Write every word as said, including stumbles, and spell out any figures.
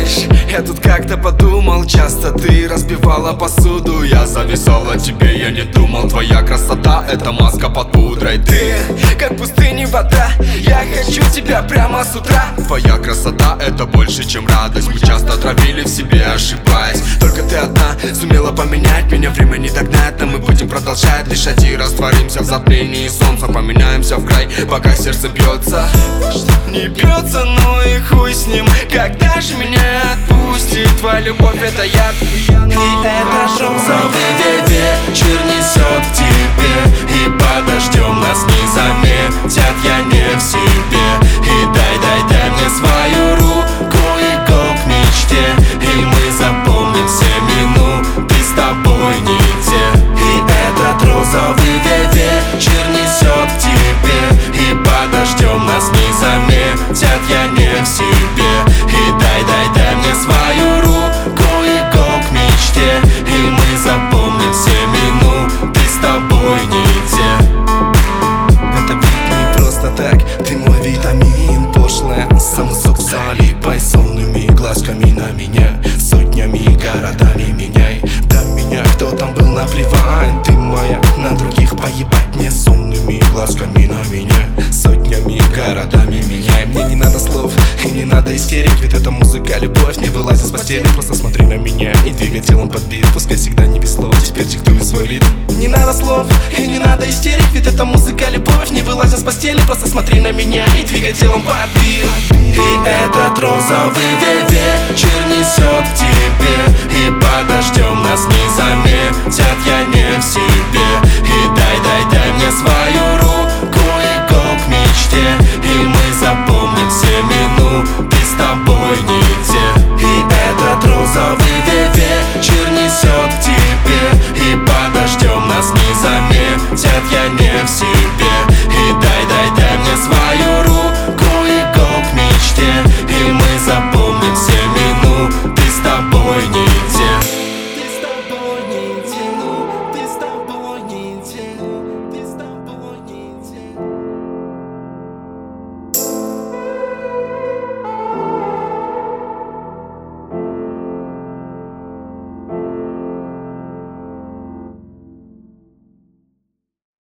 Знаешь, я тут как-то подумал, часто ты разбивала посуду. Я зависал на тебе, я не думал, твоя красота — это маска под пудрой. Ты как пустыни вода, я хочу тебя прямо с утра. Твоя красота — это больше, чем радость. Мы часто травили в себе, ошибаясь. Только ты одна сумела поменять меня, время не догнать, но мы будем продолжать дышать и растворимся в затмении солнца. Поменяемся в край, пока сердце бьется. Не бьется, ну и хуй с ним. Когда же меня отпустит твоя любовь, это я. И это розовый вечер несет к тебе, и подождем нас не заметят, я не в себе. И дай, дай, дай мне свою руку и go к мечте, и мы запомним все минуты с тобой не те. И этот розовый вечер несет к тебе, и подождем нас не заметят, я не в себе. И дай, дай, дай мне свою руку и go к мечте, и мы запомним все минуты с тобой не те. Это ведь не просто так, ты мой витамин. Пошлая самосексуалипой, сонными глазками на меня, сотнями городами меняй. Да меня кто там был, наплевать, ты моя, на других поебать мне. Сонными глазками на меня, сотнями городами меняй. Мне не надо слов и не надо истерик, ведь это музыка, любовь. Не вылазит с постели, просто смотри на меня и двигай телом под бит. Пускай всегда не без слов, теперь диктуй свой ритм. Не надо слов и не надо истерик, ведь это музыка, любовь. Не вылазит с постели, просто смотри на меня и двигай телом под бит. И этот розовый вечер несет к тебе, и подождем нас не заметят, я не в себе.